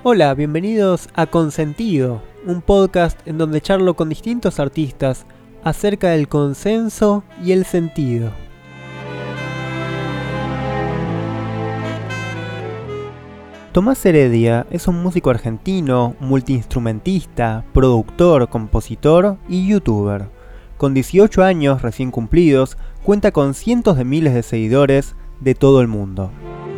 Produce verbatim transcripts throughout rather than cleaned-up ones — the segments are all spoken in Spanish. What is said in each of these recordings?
Hola, bienvenidos a Consentido, un podcast en donde charlo con distintos artistas acerca del consenso y el sentido. Tomás Heredia es un músico argentino, multiinstrumentista, productor, compositor y youtuber. Con dieciocho años recién cumplidos, cuenta con cientos de miles de seguidores de todo el mundo.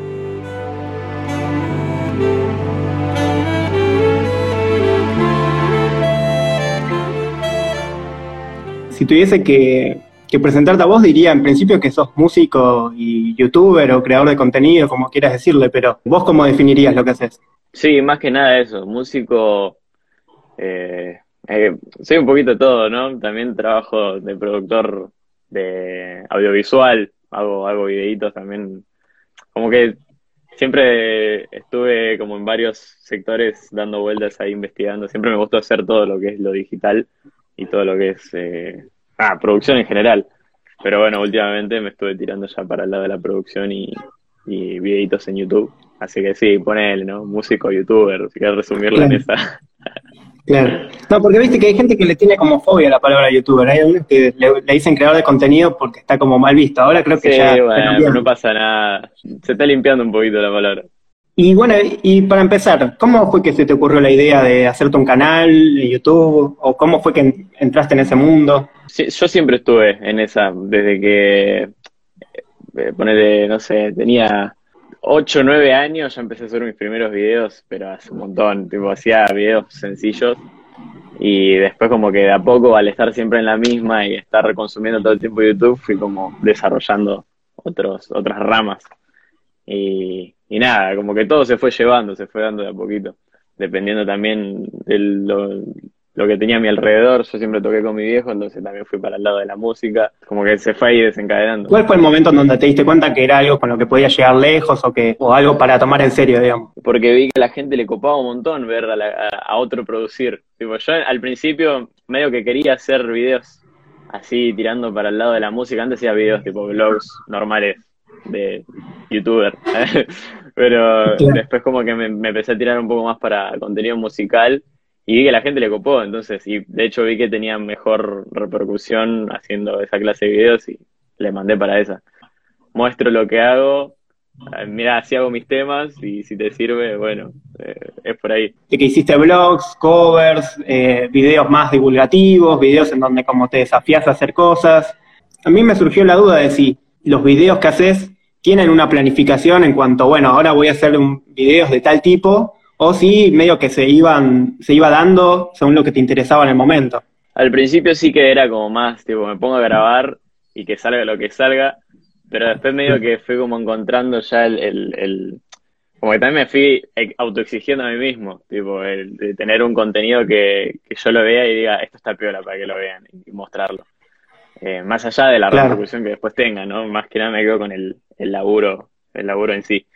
Si tuviese que, que presentarte a vos, diría en principio que sos músico y youtuber o creador de contenido, como quieras decirle, pero ¿vos cómo definirías lo que haces? Sí, más que nada eso, músico, eh, eh, soy un poquito de todo, ¿no? También trabajo de productor de audiovisual, hago, hago videitos también, como que siempre estuve como en varios sectores dando vueltas ahí investigando, siempre me gustó hacer todo lo que es lo digital y todo lo que es, eh, ah, producción en general, pero bueno, últimamente me estuve tirando ya para el lado de la producción y, y videitos en YouTube. Así que sí, ponele, ¿no? Músico, youtuber, si quieres resumirlo en Claro, esa. claro. No, porque viste que hay gente que le tiene como fobia a la palabra youtuber. Hay algunos que le, le dicen creador de contenido porque está como mal visto. Ahora creo que ya Sí, está bueno, pero no cambiando. pasa nada. Se está limpiando un poquito la palabra. Y bueno, y para empezar, ¿cómo fue que se te ocurrió la idea de hacerte un canal de YouTube? ¿O cómo fue que en- entraste en ese mundo? Sí, yo siempre estuve en esa, desde que, eh, ponele, no sé, tenía ocho o nueve años, ya empecé a hacer mis primeros videos, pero hace un montón, tipo, hacía videos sencillos. Y después como que de a poco, al estar siempre en la misma y estar consumiendo todo el tiempo YouTube, fui como desarrollando otros, otras ramas. Y, y nada, como que todo se fue llevando, se fue dando de a poquito, dependiendo también de lo, lo que tenía a mi alrededor. Yo siempre toqué con mi viejo, entonces también fui para el lado de la música, como que se fue ahí desencadenando. ¿Cuál fue el momento en donde te diste cuenta que era algo con lo que podías llegar lejos o que o algo para tomar en serio, digamos? Porque vi que a la gente le copaba un montón ver a, la- a- a otro producir. Tipo, yo al principio medio que quería hacer videos así tirando para el lado de la música. Antes hacía videos tipo vlogs normales de youtuber. Pero Claro. después como que me, me empecé a tirar un poco más para contenido musical y vi que a la gente le copó. Entonces, y de hecho vi que tenía mejor repercusión haciendo esa clase de videos y le mandé para esa. Muestro lo que hago. Ah, mira, así hago mis temas y si te sirve, bueno, eh, es por ahí. De que hiciste blogs, covers, eh, videos más divulgativos, videos en donde como te desafías a hacer cosas. A mí me surgió la duda de si los videos que haces tienen una planificación en cuanto, bueno, ahora voy a hacer un, videos de tal tipo, o si medio que se iban, se iba dando según lo que te interesaba en el momento. Al principio sí que era como más, tipo, me pongo a grabar y que salga lo que salga, pero después medio que fui como encontrando ya el, el, el- como que también me fui ex- autoexigiendo a mí mismo, tipo, el de tener un contenido que, que yo lo vea y diga, esto está piola para que lo vean y mostrarlo. Eh, más allá de la Claro. repercusión que después tenga, ¿no? Más que nada me quedo con el, el laburo, el laburo en sí.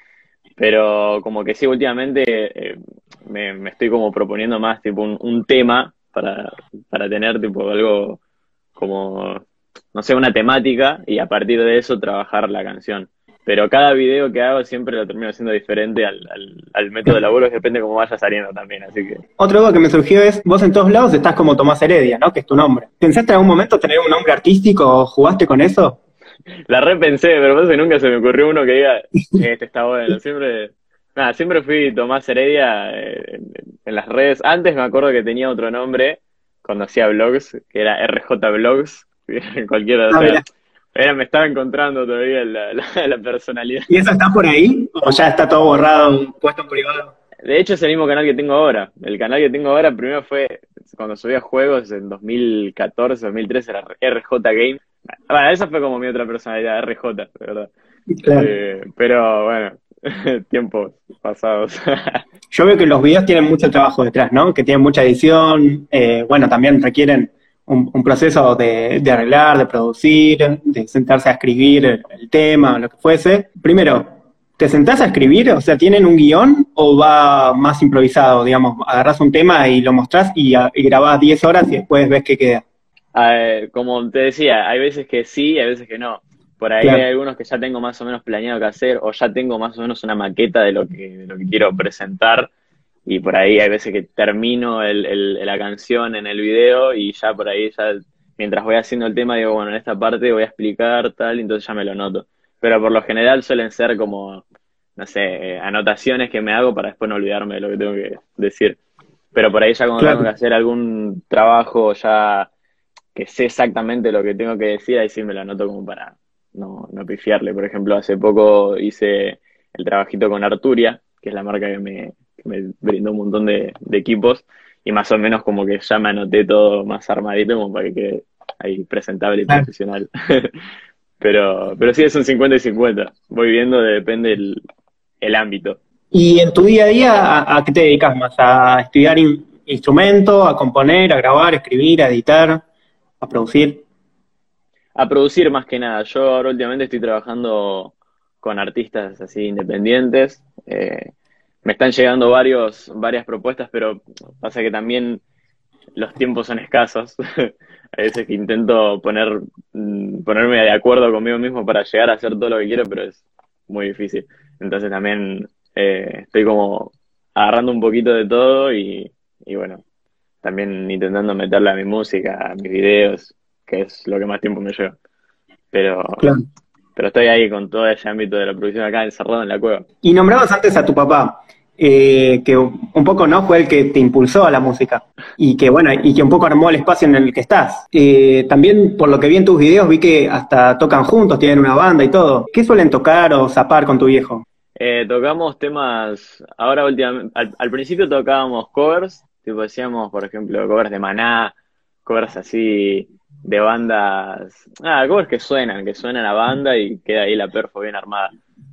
Pero como que sí, últimamente eh, me, me estoy como proponiendo más tipo un, un tema para, para tener tipo algo como, no sé, una temática y a partir de eso trabajar la canción. Pero cada video que hago siempre lo termino haciendo diferente al, al, al método de laburo, que depende cómo vaya saliendo también, así que Otra duda que me surgió es, vos en todos lados estás como Tomás Heredia, ¿no? Que es tu nombre. ¿Pensaste en algún momento tener un nombre artístico o jugaste con eso? la repensé, pero pasa que nunca se me ocurrió uno que diga, este está bueno. Siempre, nada, siempre fui Tomás Heredia eh, en, en las redes. Antes me acuerdo que tenía otro nombre cuando hacía vlogs, que era R J Vlogs, cualquiera, o Ah, sea, mirá. era, me estaba encontrando todavía la, la, la personalidad. ¿Y eso está por ahí? ¿O ya está todo borrado, puesto en privado? De hecho, es el mismo canal que tengo ahora. El canal que tengo ahora primero fue cuando subía juegos en dos mil catorce, dos mil trece, era R J Game. Bueno, esa fue como mi otra personalidad, R J, de verdad. Claro. Eh, pero bueno, tiempos pasados. Yo veo que los videos tienen mucho trabajo detrás, ¿no? Que tienen mucha edición, eh, bueno, también requieren un, un proceso de, de arreglar, de producir, de sentarse a escribir el, el tema, lo que fuese. Primero, ¿te sentás a escribir? O sea, ¿tienen un guión o va más improvisado? Digamos, agarrás un tema y lo mostrás y, a- y grabás diez horas y después ves qué queda. Eh, como te decía, hay veces que sí, hay veces que no. Por ahí hay Claro, algunos que ya tengo más o menos planeado qué hacer o ya tengo más o menos una maqueta de lo que, de lo que quiero presentar y por ahí hay veces que termino el, el- la canción en el video y ya por ahí, ya mientras voy haciendo el tema, digo, bueno, en esta parte voy a explicar tal, y entonces ya me lo noto. Pero por lo general suelen ser como, no sé, eh, anotaciones que me hago para después no olvidarme de lo que tengo que decir. Pero por ahí ya cuando tengo que Claro. hacer algún trabajo ya que sé exactamente lo que tengo que decir, ahí sí me lo anoto como para no, no pifiarle. Por ejemplo, hace poco hice el trabajito con Arturia, que es la marca que me, que me brindó un montón de, de equipos, y más o menos como que ya me anoté todo más armadito como para que quede ahí presentable y Claro. profesional. Pero, pero sí es un cincuenta y cincuenta. Voy viendo, depende el, el ámbito. Y en tu día a día, ¿a, a qué te dedicas más? ¿A estudiar in- instrumento, a componer, a grabar, a escribir, a editar, a producir? A producir más que nada. Yo ahora últimamente estoy trabajando con artistas así independientes. Eh, me están llegando varios, varias propuestas, pero pasa que también los tiempos son escasos. Hay veces que intento poner, mm, ponerme de acuerdo conmigo mismo para llegar a hacer todo lo que quiero, pero es muy difícil. Entonces también eh, estoy como agarrando un poquito de todo y, y bueno, también intentando meterle a mi música, a mis videos, que es lo que más tiempo me lleva. Pero, Claro. pero estoy ahí con todo ese ámbito de la producción acá encerrado en la cueva. Y nombrabas antes a tu papá, eh, que un poco no fue el que te impulsó a la música y que bueno, y que un poco armó el espacio en el que estás. Eh, también por lo que vi en tus videos vi que hasta tocan juntos, tienen una banda y todo. ¿Qué suelen tocar o zapar con tu viejo? Eh, tocamos temas, ahora últimamente, al, al principio tocábamos covers, tipo hacíamos, por ejemplo, covers de Maná, covers así de bandas, ah, covers que suenan, que suenan a banda y queda ahí la perfo bien armada.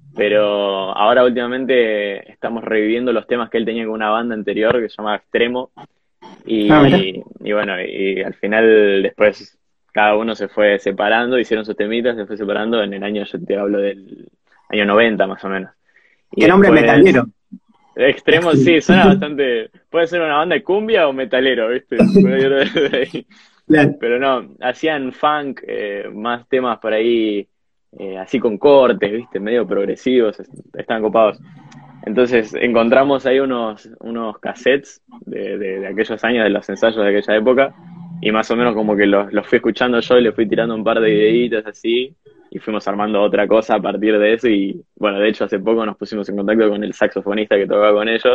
Pero ahora últimamente estamos reviviendo los temas que él tenía con una banda anterior que se llama Extremo. Ah, mira. Y, y bueno, y al final después cada uno se fue separando, hicieron sus temitas, se fue separando en el año, yo te hablo del año noventa más o menos. Y ¿Qué nombre después, metalero? extremos, sí, suena bastante, puede ser una banda de cumbia o metalero, ¿viste? Puede ir de ahí. Claro. Pero no, hacían funk, eh, más temas por ahí, eh, así con cortes, ¿viste? Medio progresivos, est- estaban copados. Entonces encontramos ahí unos, unos cassettes de, de, de aquellos años, de los ensayos de aquella época, y más o menos como que los, los fui escuchando yo y le fui tirando un par de videitos así, y fuimos armando otra cosa a partir de eso, y bueno, de hecho hace poco nos pusimos en contacto con el saxofonista que tocaba con ellos,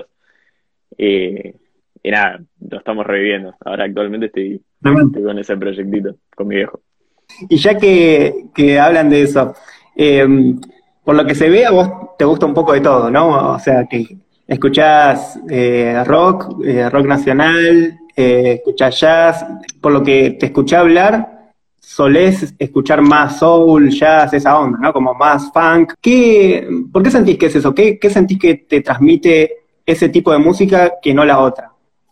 y, y nada, lo estamos reviviendo. Ahora actualmente estoy, estoy con ese proyectito, con mi viejo. Y ya que, que hablan de eso, eh, por lo que se ve, a vos te gusta un poco de todo, ¿no? O sea, que escuchás eh, rock, eh, rock nacional, eh, escuchás jazz. Por lo que te escuché hablar, solés escuchar más soul, jazz, esa onda, ¿no? Como más funk. ¿Qué, ¿por qué sentís que es eso? ¿Qué, ¿Qué sentís que te transmite ese tipo de música que no la otra?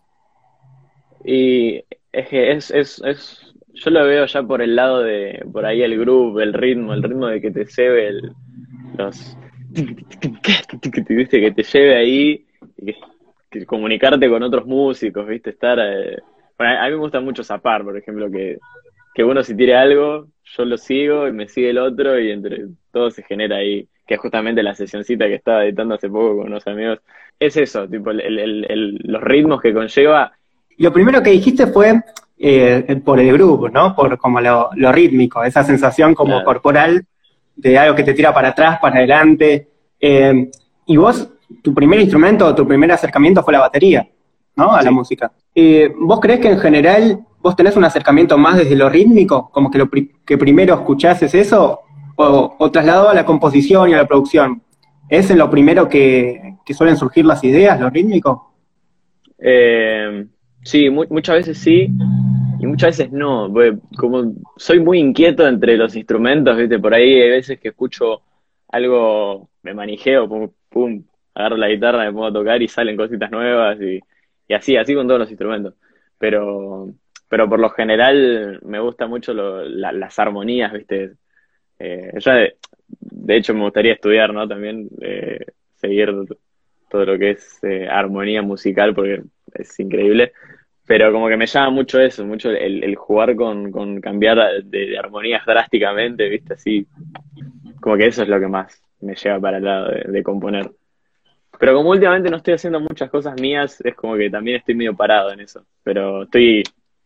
Y es que es, es, es, yo lo veo ya por el lado de, por ahí el groove, el ritmo, el ritmo de que te cebe el, los, viste, que te lleve ahí, y que, que comunicarte con otros músicos, viste, estar, eh, bueno, a mí me gusta mucho zapar, por ejemplo, que, que uno si tira algo, yo lo sigo y me sigue el otro y entre todos se genera ahí, que es justamente la sesioncita que estaba editando hace poco con unos amigos, es eso, tipo, el, el, el, los ritmos que conlleva. Lo primero que dijiste fue eh, por el grupo, ¿no? Por como lo, lo rítmico, esa sensación como Claro. corporal de algo que te tira para atrás, para adelante. Eh, y vos, tu primer instrumento, tu primer acercamiento fue la batería, ¿no? A la Sí. música. Eh, ¿Vos creés que en general vos tenés un acercamiento más desde lo rítmico, como que lo pri que primero escuchás es eso, o, o trasladado a la composición y a la producción? ¿Es en lo primero que, que suelen surgir las ideas, lo rítmico? Eh, sí, mu- muchas veces sí y muchas veces no. Porque como soy muy inquieto entre los instrumentos, ¿viste? Por ahí hay veces que escucho algo, me manijeo, pum, pum, agarro la guitarra, me pongo a tocar y salen cositas nuevas y, y así, así con todos los instrumentos. Pero, pero por lo general me gusta mucho lo- la- las armonías, ¿viste? Eh, yo de, de hecho me gustaría estudiar, ¿no? También eh, seguir todo lo que es eh, armonía musical porque es increíble. Pero como que me llama mucho eso, mucho el, el jugar con, con cambiar de, de armonías drásticamente, ¿viste? Así, como que eso es lo que más me lleva para el lado de, de componer. Pero como últimamente no estoy haciendo muchas cosas mías, es como que también estoy medio parado en eso. Pero estoy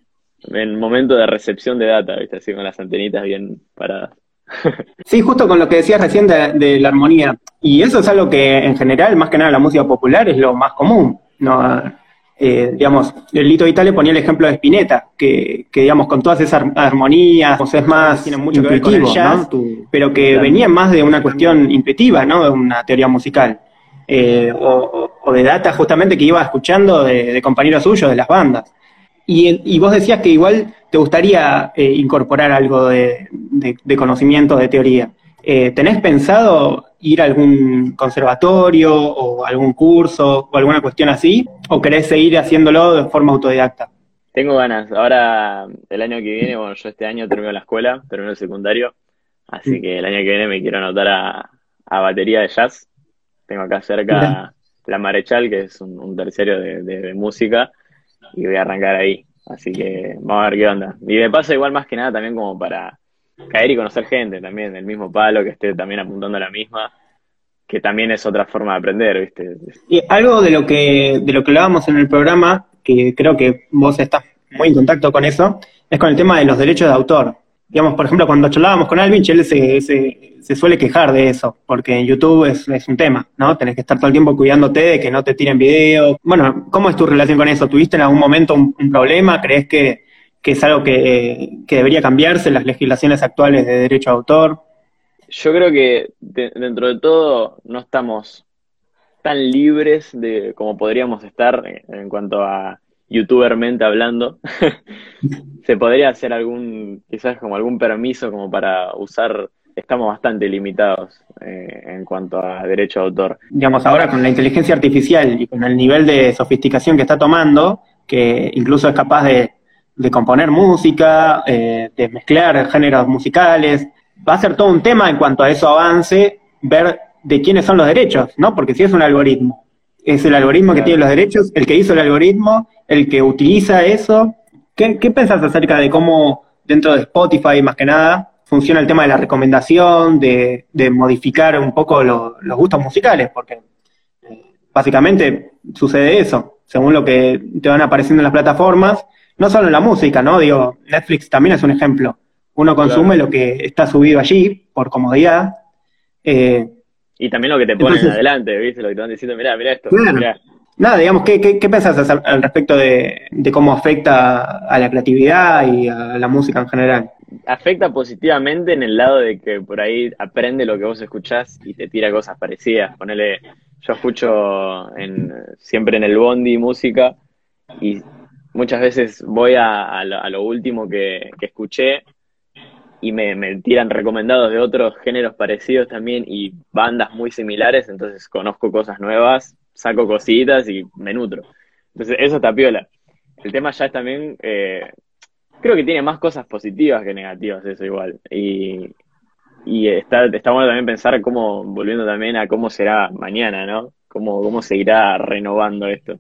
en momento de recepción de data, ¿viste? Así con las antenitas bien paradas. Sí, justo con lo que decías recién de, de la armonía. Y eso es algo que en general, más que nada en la música popular, es lo más común, ¿no? Eh, digamos, el Lito Vitale ponía el ejemplo de Spinetta, que, que digamos, con todas esas armonías, pues es más tiene mucho intuitivo, que ver con el jazz, ¿no? Tu, pero que claro, venía más de una cuestión intuitiva, ¿no? De una teoría musical. Eh, o, o de data justamente que iba escuchando de, de compañeros suyos, de las bandas. Y, y vos decías que igual te gustaría eh, incorporar algo de, de, de conocimiento, de teoría. Eh, ¿Tenés pensado ir a algún conservatorio o algún curso o alguna cuestión así? ¿O querés seguir haciéndolo de forma autodidacta? Tengo ganas. Ahora, el año que viene, bueno, yo este año termino la escuela, termino el secundario, así mm. que el año que viene me quiero anotar a, a batería de jazz. Tengo acá cerca Bien. La Marechal, que es un, un terciario de, de, de música, y voy a arrancar ahí. Así que vamos a ver qué onda. Y me pasa igual más que nada también como para caer y conocer gente también, del mismo palo, que esté también apuntando a la misma, que también es otra forma de aprender, ¿viste? Y algo de lo que de lo que hablábamos en el programa, que creo que vos estás muy en contacto con eso, es con el tema de los derechos de autor. Digamos, por ejemplo, cuando charlábamos con Alvin, él se, se, se suele quejar de eso, porque en YouTube es, es un tema, ¿no? Tenés que estar todo el tiempo cuidándote de que no te tiren videos. Bueno, ¿cómo es tu relación con eso? ¿Tuviste en algún momento un, un problema? ¿Crees que, que es algo que, que debería cambiarse en las legislaciones actuales de derecho de autor? Yo creo que de, dentro de todo no estamos tan libres de como podríamos estar en, en cuanto a youtubermente hablando. Se podría hacer algún, quizás como algún permiso como para usar, estamos bastante limitados eh, en cuanto a derecho de autor. Digamos, ahora con la inteligencia artificial y con el nivel de sofisticación que está tomando, que incluso es capaz de, de componer música, eh, de mezclar géneros musicales, va a ser todo un tema en cuanto a eso avance, ver de quiénes son los derechos, ¿no? Porque si es un algoritmo, es el algoritmo claro. que tiene los derechos, el que hizo el algoritmo, el que utiliza eso. ¿Qué, qué pensás acerca de cómo dentro de Spotify, más que nada, funciona el tema de la recomendación, de, de modificar un poco lo, los gustos musicales? Porque eh, básicamente sucede eso, según lo que te van apareciendo en las plataformas, no solo en la música, ¿no? Digo, Netflix también es un ejemplo. Uno consume claro. lo que está subido allí, por comodidad. Eh, y también lo que te ponen entonces, adelante, ¿viste? Lo que te van diciendo, mirá, mirá esto, claro. mirá. Nada, digamos, ¿qué, qué, qué pensás al, al respecto de, de cómo afecta a la creatividad y a la música en general? Afecta positivamente en el lado de que por ahí aprende lo que vos escuchás y te tira cosas parecidas. Ponele, yo escucho en, siempre en el bondi música y muchas veces voy a, a, lo, a lo último que, que escuché y me, me tiran recomendados de otros géneros parecidos también y bandas muy similares, entonces conozco cosas nuevas, saco cositas y me nutro. Entonces eso está piola. El tema ya es también, eh, creo que tiene más cosas positivas que negativas eso igual. Y, y está, está bueno también pensar cómo, volviendo también a cómo será mañana, ¿no? Cómo, cómo se irá renovando esto.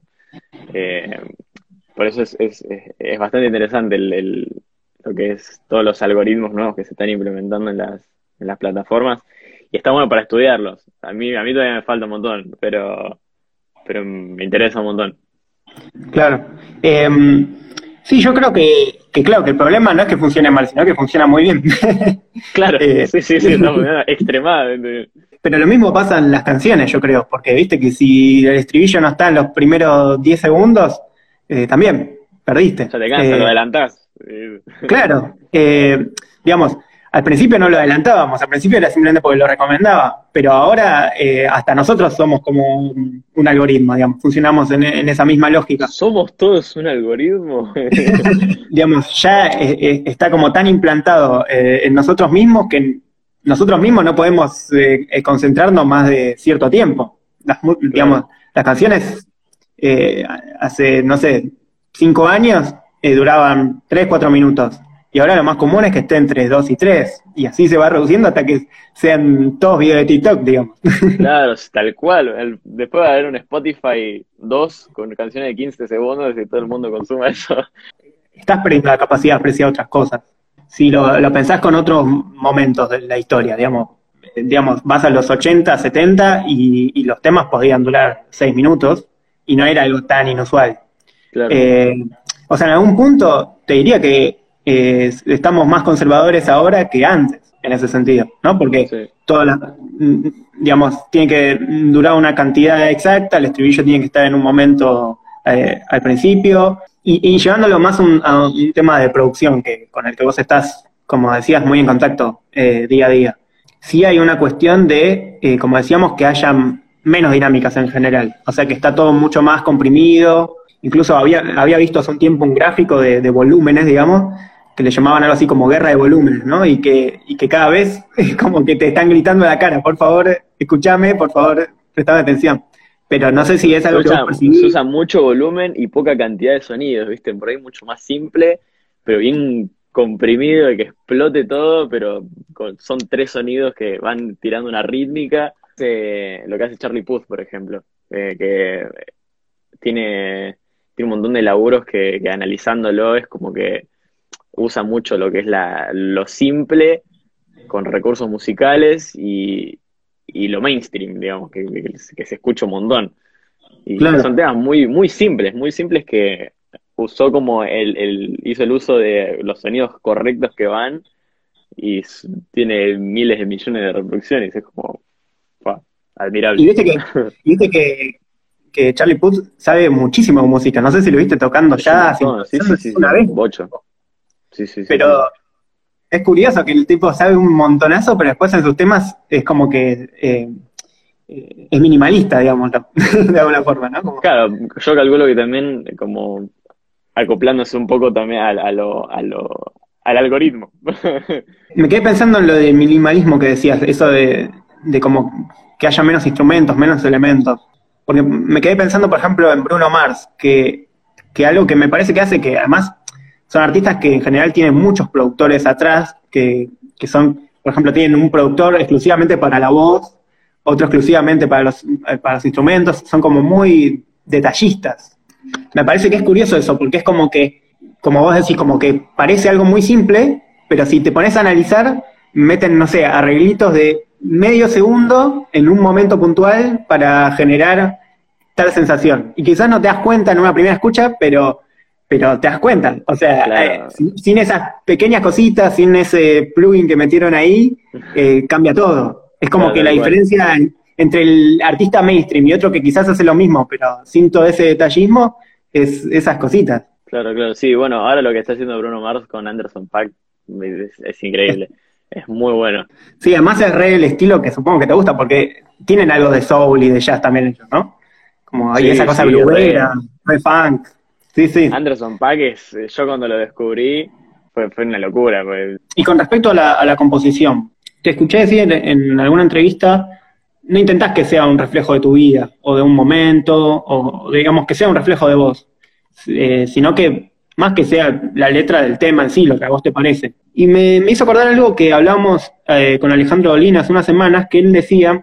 Eh, por eso es, es, es bastante interesante el, el lo que es todos los algoritmos nuevos que se están implementando en las, en las plataformas, y está bueno para estudiarlos. A mí, a mí todavía me falta un montón, pero, pero me interesa un montón. Claro. Eh, sí, yo creo que, que, claro, que el problema no es que funcione mal, sino que funciona muy bien. Claro, eh, sí, sí, sí, está funcionando extremadamente. Pero lo mismo pasa en las canciones, yo creo, porque viste que si el estribillo no está en los primeros diez segundos, eh, también perdiste. Ya te cansa, eh, lo adelantás. Claro, eh, digamos, al principio no lo adelantábamos, al principio era simplemente porque lo recomendaba, pero ahora eh, hasta nosotros somos como un, un algoritmo, digamos, funcionamos en, en esa misma lógica. ¿Somos todos un algoritmo? Digamos, ya eh, eh, está como tan implantado eh, en nosotros mismos que nosotros mismos no podemos eh, eh, concentrarnos más de cierto tiempo. Las, digamos, claro. Las canciones eh, hace, no sé, cinco años eh, duraban tres, cuatro minutos. Y ahora lo más común es que esté entre dos y tres. Y así se va reduciendo hasta que sean todos videos de TikTok, digamos. Claro, tal cual. El, después va a haber un Spotify dos con canciones de quince segundos y todo el mundo consuma eso. Estás perdiendo la capacidad de apreciar otras cosas. Si lo, lo pensás con otros momentos de la historia, digamos. digamos, vas a los ochenta, setenta y, y los temas podían durar seis minutos y no era algo tan inusual. Claro. Eh, o sea, en algún punto te diría que eh, estamos más conservadores ahora que antes, en ese sentido, ¿no? Porque Sí. toda la, digamos, tiene que durar una cantidad exacta, el estribillo tiene que estar en un momento eh, al principio, y, y llevándolo más un, a un tema de producción que con el que vos estás, como decías, muy en contacto eh, día a día. Sí hay una cuestión de, eh, como decíamos, que haya menos dinámicas en general, o sea que está todo mucho más comprimido. Incluso había, había visto hace un tiempo un gráfico de, de volúmenes, digamos, que le llamaban algo así como guerra de volúmenes, ¿no? Y que, y que cada vez es como que te están gritando a la cara, por favor, escúchame, por favor, prestame atención. Pero no sé si es Se algo que usa, vos se percibís. usa mucho volumen y poca cantidad de sonidos, ¿viste? Por ahí mucho más simple, pero bien comprimido y que explote todo, pero con- son tres sonidos que van tirando una rítmica. Eh, lo que hace Charlie Puth, por ejemplo, eh, que tiene, tiene un montón de laburos que, que analizándolo es como que usa mucho lo que es la, lo simple con recursos musicales y, y lo mainstream, digamos, que, que, que se escucha un montón. Y son Claro. temas muy, muy simples, muy simples que usó como el, el, hizo el uso de los sonidos correctos que van y s- tiene miles de millones de reproducciones. Es como, fa, Y admirable. viste que, y viste que, que Charlie Puth sabe muchísimo de música. No sé si lo viste tocando Es un jazz, montón, sí, sí, improvisando sí, una sí, vez, bocho. Sí, sí, sí, sí. pero es curioso que el tipo sabe un montonazo, pero después en sus temas es como que eh, eh, es minimalista, digamos, de alguna forma, ¿no? Como, Claro, yo calculo que también como acoplándose un poco también a, a lo, a lo, al algoritmo. me quedé pensando en lo de minimalismo que decías, eso de, de como que haya menos instrumentos, menos elementos. Porque me quedé pensando, por ejemplo, en Bruno Mars, que, que algo que me parece que hace que además son artistas que en general tienen muchos productores atrás, que, que son, por ejemplo, tienen un productor exclusivamente para la voz, otro exclusivamente para los, para los instrumentos, son como muy detallistas. Me parece que es curioso eso, porque es como que, como vos decís, como que parece algo muy simple, pero si te pones a analizar, meten, no sé, arreglitos de medio segundo en un momento puntual para generar tal sensación. Y quizás no te das cuenta en una primera escucha, pero, pero te das cuenta. O sea, eh, Claro, sin, sin esas pequeñas cositas, sin ese plugin que metieron ahí, eh, cambia todo. Es como claro, que la tal cual. diferencia en- entre el artista mainstream y otro que quizás hace lo mismo, pero sin todo ese detallismo, es esas cositas. Claro, claro, sí, bueno, ahora lo que está haciendo Bruno Mars con Anderson .Paak es, es increíble, es muy bueno. Sí, además es re el estilo que supongo que te gusta, porque tienen algo de soul y de jazz también ellos, ¿no? Como hay esa Sí, cosa sí, bluera, re. re funk. Sí, sí. Anderson .Paak es, yo cuando lo descubrí fue, fue una locura, pues. Y con respecto a la, a la composición, te escuché decir en, en alguna entrevista, no intentás que sea un reflejo de tu vida, o de un momento, o digamos que sea un reflejo de vos, eh, sino que más que sea la letra del tema en sí, lo que a vos te parece. Y me, me hizo acordar algo que hablamos eh, con Alejandro Dolina hace unas semanas, que él decía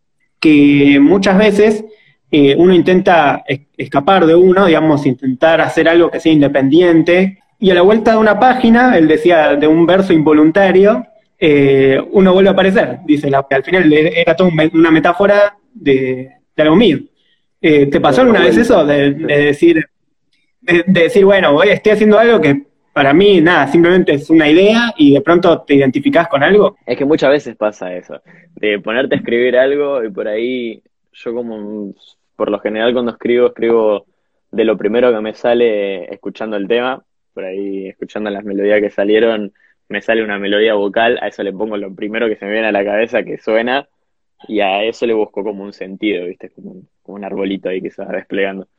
que muchas veces eh, uno intenta es- escapar de uno, digamos, intentar hacer algo que sea independiente, y a la vuelta de una página, él decía de un verso involuntario, eh, uno vuelve a aparecer, dice, la, al final era todo un me- una metáfora de, de algo mío. Eh, ¿te pasó Claro, alguna vez vuelve. eso de, de decir, de, de decir, bueno, voy, estoy haciendo algo que para mí, nada, simplemente es una idea y de pronto te identificás con algo? Es que muchas veces pasa eso, de ponerte a escribir algo y por ahí, yo como, por lo general cuando escribo, escribo de lo primero que me sale escuchando el tema, por ahí escuchando las melodías que salieron, me sale una melodía vocal, a eso le pongo lo primero que se me viene a la cabeza que suena y a eso le busco como un sentido, ¿viste? Como un, como un arbolito ahí que se va desplegando.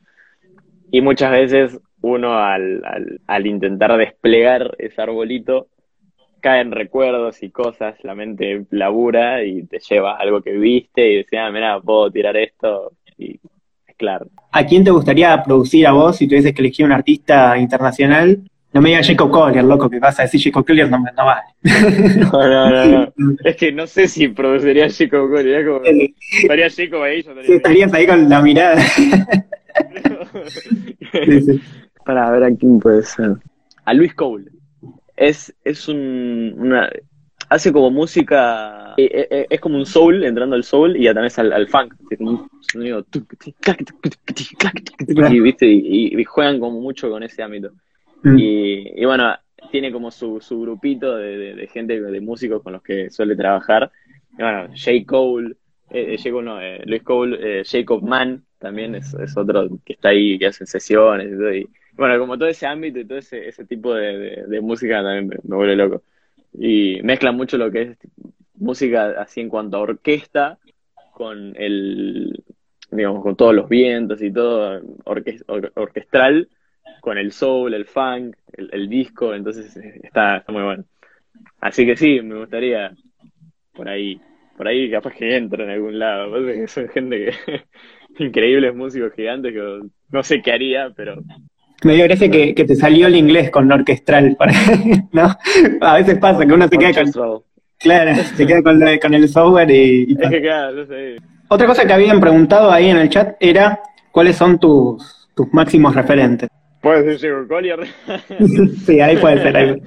Y muchas veces uno al, al, al intentar desplegar ese arbolito, caen recuerdos y cosas, la mente labura y te lleva a algo que viste y decís, ah, mira, puedo tirar esto. Y es claro. ¿A quién te gustaría producir a vos si tuvieses que elegir un artista internacional? No me digas Jacob Collier, loco, que vas a decir Jacob Collier, no, me- no vale. No, no, no, no. Es que no sé si produciría Chico Corea, como estaría Chico ahí, yo Sí, estaría ahí. estarías ahí con la mirada. Sí, sí. Para ver a quién puede ser. A Luis Cole. Es, es un, una, hace como música, eh, eh, es como un soul, entrando al soul y a también al, al funk, es como un sonido, y, ¿viste? Y, y juegan como mucho con ese ámbito. Mm. Y, y bueno, tiene como su, su grupito de, de, de gente, de músicos con los que suele trabajar. Y bueno, J. Cole, eh, J. Cole no, eh, Luis Cole, eh, Jacob Mann también es, es otro que está ahí, que hace sesiones y todo. Y bueno, como todo ese ámbito y todo ese, ese tipo de, de, de música también me, me vuelve loco. Y mezclan mucho lo que es música así en cuanto a orquesta con el, digamos, con todos los vientos y todo orque, or, orquestral, con el soul, el funk, el, el disco, entonces está, está muy bueno. Así que sí, me gustaría por ahí, por ahí capaz que entra en algún lado, porque son gente que increíbles músicos gigantes que no sé qué haría, pero me dio gracia que, que te salió el inglés con orquestral, ¿no? A veces pasa que uno se queda con, claro, se queda con, lo, con el software y, y es que claro, no sé. Otra cosa que habían preguntado ahí en el chat era ¿cuáles son tus, tus máximos referentes? ¿Puedes decir J. Collier? Sí, ahí puede ser. Ahí.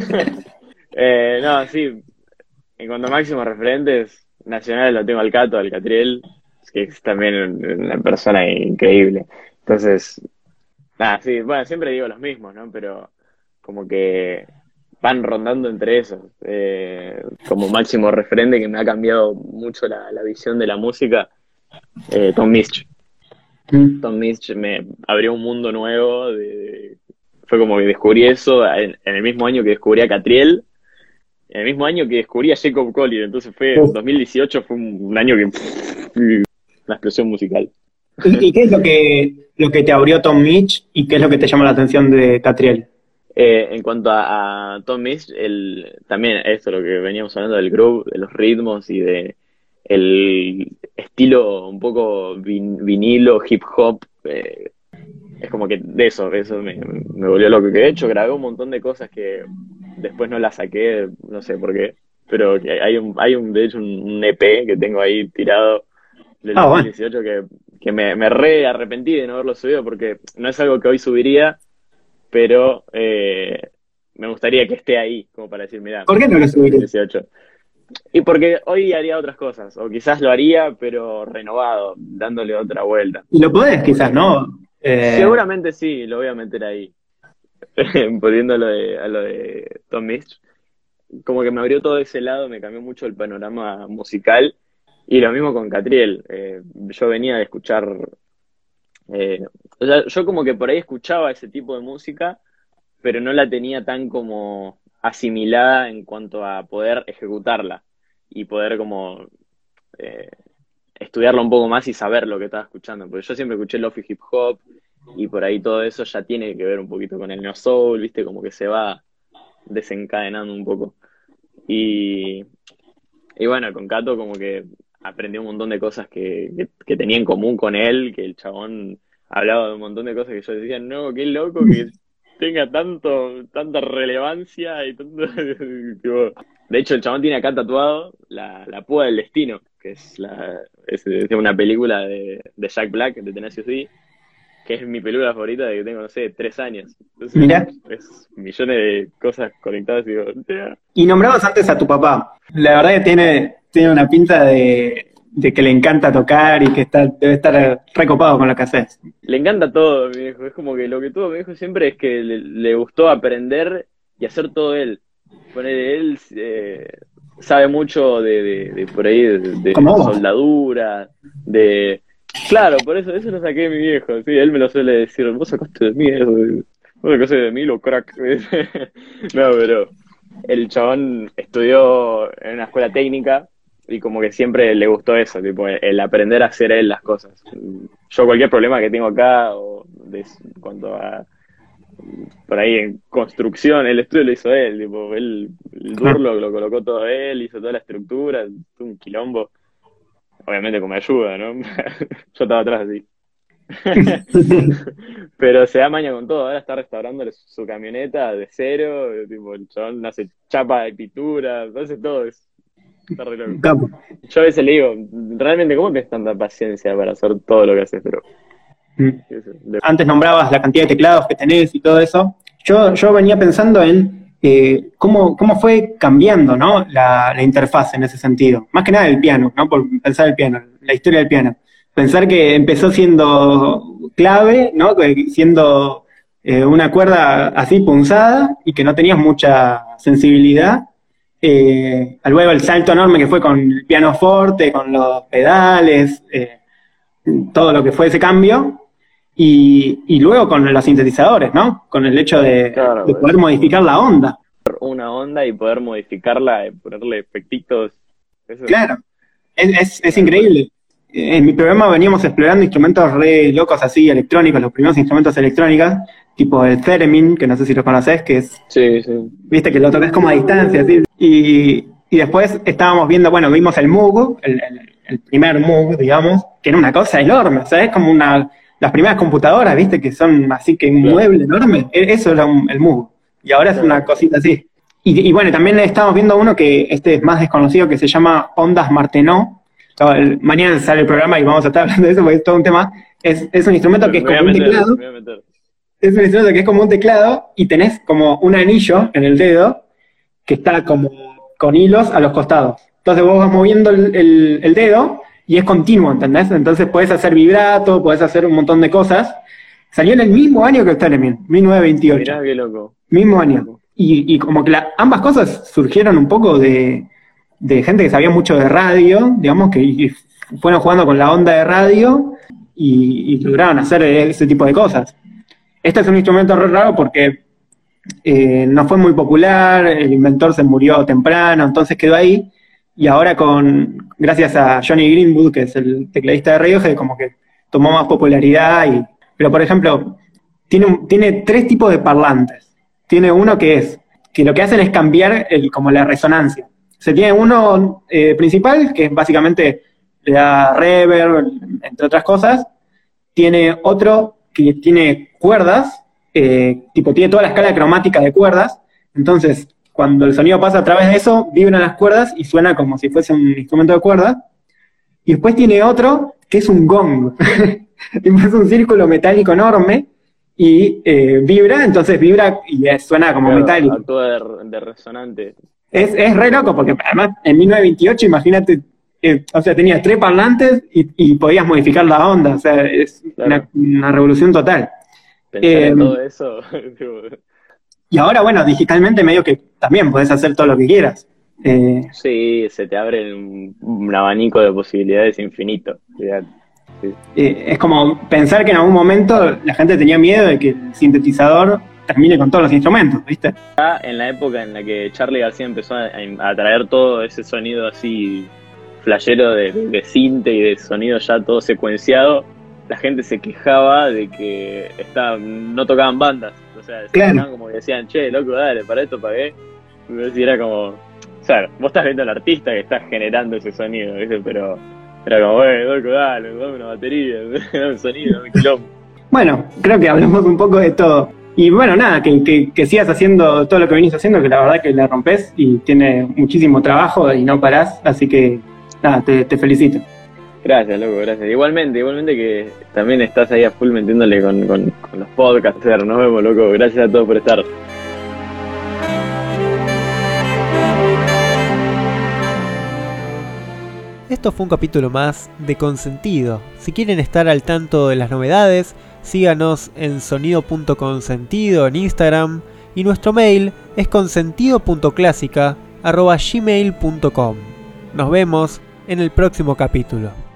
eh, no, sí. En cuanto a máximos referentes nacionales lo tengo al Cato, al Catriel, que es también una persona increíble. Entonces, nada, sí, bueno, siempre digo los mismos, ¿no? Pero como que van rondando entre esos. Eh, como máximo referente que me ha cambiado mucho la, la visión de la música, eh, Tom Misch. Mm. Tom Misch me abrió un mundo nuevo. De, de, fue como que descubrí eso en, en el mismo año que descubrí a Catriel, en el mismo año que descubrí a Jacob Collier. Entonces fue, en dos mil dieciocho fue un, un año que pff, una explosión musical. ¿Y, y qué es lo que, lo que te abrió Tom Misch y qué es lo que te llama la atención de Catriel? Eh, en cuanto a, a Tom Misch, el, también esto, lo que veníamos hablando del groove, de los ritmos y de el estilo un poco vin, vinilo, hip hop, eh, es como que de eso, eso me, me volvió loco. Que de hecho grabé un montón de cosas que después no las saqué, no sé por qué, pero que hay un, hay un de hecho un, un E P que tengo ahí tirado del ah, dos mil dieciocho bueno. que, que me, me re arrepentí de no haberlo subido porque no es algo que hoy subiría, pero eh, me gustaría que esté ahí, como para decir, mirá, ¿por qué no lo subiría? dieciocho. Y porque hoy haría otras cosas, o quizás lo haría, pero renovado, dándole otra vuelta. Y lo podés, quizás, ¿no? Eh... Seguramente sí, lo voy a meter ahí. Volviendo a lo de, a lo de Tom Misch, como que me abrió todo ese lado, me cambió mucho el panorama musical, y lo mismo con Catriel. Eh, yo venía de escuchar, eh, o sea, yo como que por ahí escuchaba ese tipo de música, pero no la tenía tan como asimilada en cuanto a poder ejecutarla y poder como eh, estudiarla un poco más y saber lo que estaba escuchando, porque yo siempre escuché lofi hip hop y por ahí todo eso ya tiene que ver un poquito con el neo soul, viste, como que se va desencadenando un poco. Y, y bueno, con Cato como que aprendí un montón de cosas que, que, que tenía en común con él, que el chabón hablaba de un montón de cosas que yo decía, no, qué loco que tenga tanto tanta relevancia y tanto... De hecho, el chabón tiene acá tatuado la, la púa del destino, que es, la, es, es una película de, de Jack Black, de Tenacious D, que es mi película favorita de que tengo, no sé, tres años. Entonces, mirá, es millones de cosas conectadas y digo, yeah. Y nombrabas antes a tu papá. La verdad que tiene, tiene una pinta de, de que le encanta tocar y que está, debe estar recopado con lo que haces. Le encanta todo, mi viejo. Es como que lo que tuvo mi viejo siempre es que le, le gustó aprender y hacer todo él. Poner él eh, sabe mucho de, de, de por ahí, de, de soldadura, de... Claro, por eso eso lo saqué de mi viejo. Sí, él me lo suele decir, vos sacaste de mí eso, vos sacaste de mí lo crack. No, pero el chabón estudió en una escuela técnica y como que siempre le gustó eso, tipo, el aprender a hacer él las cosas. Yo cualquier problema que tengo acá, o de, en cuanto a por ahí en construcción, el estudio lo hizo él, tipo, él, el Durlock lo colocó todo él, hizo toda la estructura, un quilombo. Obviamente con mi ayuda, ¿no? Yo estaba atrás así. Pero se da maña con todo. Ahora está restaurando su camioneta de cero. Tipo, el chabón hace chapa de pintura, hace todo. Es, está re loco. Yo a veces le digo, realmente, ¿cómo tienes tanta paciencia para hacer todo lo que haces? Pero antes nombrabas la cantidad de teclados que tenés y todo eso. Yo, yo venía pensando en eh, cómo, cómo fue cambiando, ¿no? la, la interfaz en ese sentido. Más que nada el piano, ¿no? Por pensar el piano, la historia del piano. Pensar que empezó siendo clave, ¿no? Siendo eh, una cuerda así punzada y que no tenías mucha sensibilidad. Eh, luego el salto enorme que fue con el piano forte, con los pedales, eh, todo lo que fue ese cambio. Y, y luego con los sintetizadores, ¿no? Con el hecho de, Claro, de poder modificar la onda. Una onda y poder modificarla, ponerle efectitos. Eso. Claro, es, es, es increíble. En mi programa veníamos explorando instrumentos re locos así, electrónicos, los primeros instrumentos electrónicos, tipo el theremin, que no sé si lo conocés, que es, Sí, sí. viste, que lo tocas como a distancia, así. Y, y después estábamos viendo, bueno, vimos el Moog, el, el, el primer Moog, digamos, que era una cosa enorme, o sea, es como una, las primeras computadoras, viste, que son así que un Claro. mueble enorme, eso era un, el Moog, y ahora es una cosita así. Y, y bueno, también estábamos viendo uno que este es más desconocido, que se llama Ondas Martenot. El, mañana sale el programa y vamos a estar hablando de eso porque es todo un tema. Es, es un instrumento que es Me voy como a un meter, teclado. me voy a meter. Es un instrumento que es como un teclado y tenés como un anillo en el dedo que está como con hilos a los costados. Entonces vos vas moviendo el, el, el dedo y es continuo, ¿entendés? Entonces podés hacer vibrato, podés hacer un montón de cosas. Salió en el mismo año que el Theremin, mil novecientos veintiocho. Mirá qué loco. Mismo año. Y, y como que la, ambas cosas surgieron un poco de, de gente que sabía mucho de radio, digamos, que y fueron jugando con la onda de radio y, y lograron hacer ese tipo de cosas. Este es un instrumento re raro porque eh, no fue muy popular, el inventor se murió temprano, entonces quedó ahí, y ahora con, gracias a Johnny Greenwood, que es el tecladista de Radiohead, como que tomó más popularidad, y, pero por ejemplo, tiene, un- tiene tres tipos de parlantes. Tiene uno que es, que lo que hacen es cambiar el, como la resonancia. Se tiene uno eh, principal, que básicamente le da reverb, entre otras cosas. Tiene otro que tiene cuerdas, eh, tipo tiene toda la escala cromática de cuerdas. Entonces, cuando el sonido pasa a través de eso, vibran las cuerdas y suena como si fuese un instrumento de cuerda. Y después tiene otro que es un gong. Es un círculo metálico enorme y eh, vibra, entonces vibra y eh, suena como Claro, metálico. actúa de, de resonante. Es, es re loco, porque además en mil novecientos veintiocho, imagínate, eh, o sea, tenías tres parlantes y, y podías modificar la onda, o sea, es Claro. una, una revolución total. Pensar Eh, en todo eso. tipo, Y ahora, bueno, digitalmente medio que también podés hacer todo lo que quieras. Eh, sí, se te abre un, un abanico de posibilidades infinito. Fíjate. eh, es como pensar que en algún momento la gente tenía miedo de que el sintetizador termine con todos los instrumentos, ¿viste? En la época en la que Charly García empezó a, a traer todo ese sonido así flashero de, de cinte y de sonido ya todo secuenciado, la gente se quejaba de que está, no tocaban bandas. O sea, se Claro. quejaban como que decían, che, loco, dale, para esto pagué. Y era como, o sea, vos estás viendo al artista que está generando ese sonido, ¿viste? Pero era como, wey, loco, dale, dame una batería, dame un sonido, dame un quilombo. Bueno, creo que hablamos un poco de todo. Y bueno, nada, que, que, que sigas haciendo todo lo que venís haciendo, que la verdad que la rompés y tiene muchísimo trabajo y no parás, así que nada, te, te felicito. Gracias, loco, gracias. Igualmente, igualmente que también estás ahí a full metiéndole con, con, con los podcasts. Nos vemos, loco. Gracias a todos por estar. Esto fue un capítulo más de Consentido. Si quieren estar al tanto de las novedades, síganos en sonido punto consentido en Instagram y nuestro mail es consentido punto clásica arroba gmail punto com. Nos vemos en el próximo capítulo.